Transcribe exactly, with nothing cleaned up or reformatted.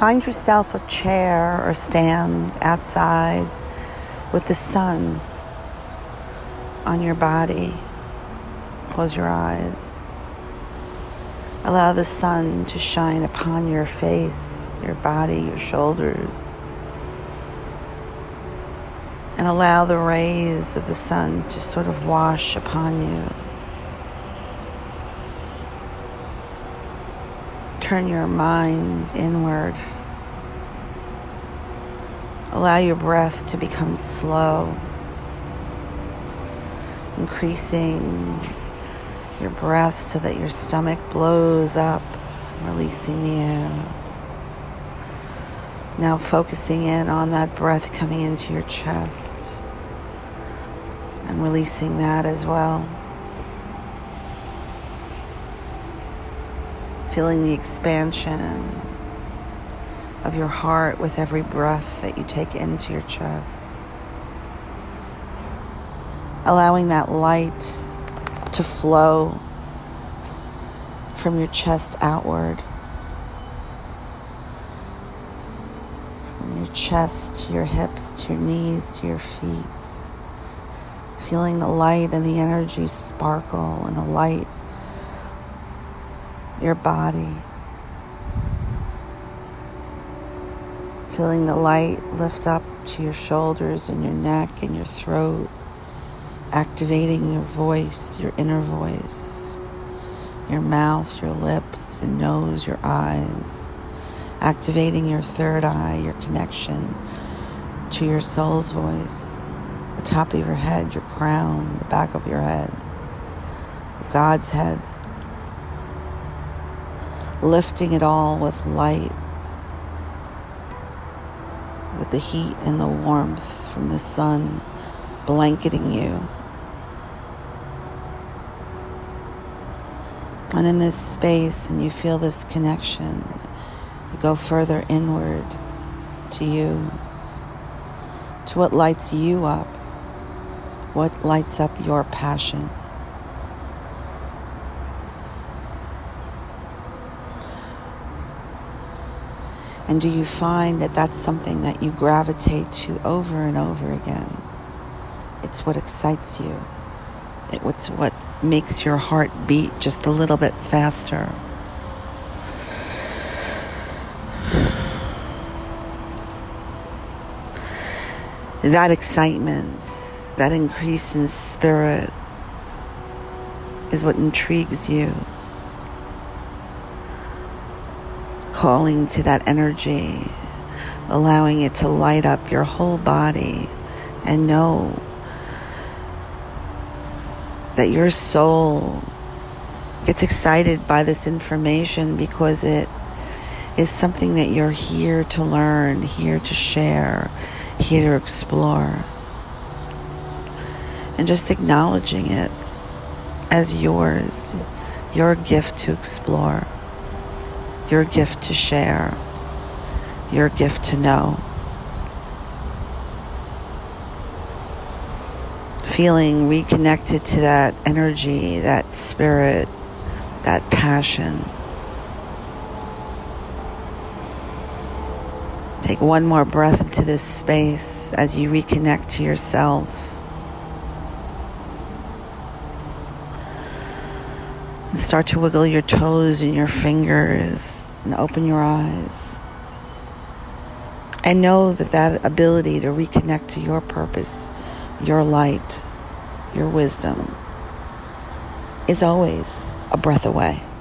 find yourself a chair or stand outside with the sun on your body. Close your eyes. Allow the sun to shine upon your face, your body, your shoulders. And allow the rays of the sun to sort of wash upon you. Turn your mind inward. Allow your breath to become slow, increasing your breath so that your stomach blows up, releasing the air. Now focusing in on that breath coming into your chest and releasing that as well. Feeling the expansion of your heart with every breath that you take into your chest. Allowing that light to flow from your chest outward. From your chest to your hips, to your knees, to your feet. Feeling the light and the energy sparkle and the light your body. Feeling the light lift up to your shoulders and your neck and your throat, activating your voice, your inner voice, your mouth, your lips, your nose, your eyes, activating your third eye, your connection to your soul's voice, the top of your head, your crown, the back of your head, God's head. Lifting it all with light, with the heat and the warmth from the sun blanketing you. And in this space, and you feel this connection, you go further inward to you, to what lights you up, what lights up your passion. And do you find that that's something that you gravitate to over and over again? It's what excites you. It's what makes your heart beat just a little bit faster. That excitement, that increase in spirit is what intrigues you. Calling to that energy, allowing it to light up your whole body, and know that your soul gets excited by this information because it is something that you're here to learn, here to share, here to explore. And just acknowledging it as yours, your gift to explore. Your gift to share, your gift to know. Feeling reconnected to that energy, that spirit, that passion. Take one more breath into this space as you reconnect to yourself. And start to wiggle your toes and your fingers and open your eyes. And know that that ability to reconnect to your purpose, your light, your wisdom is always a breath away.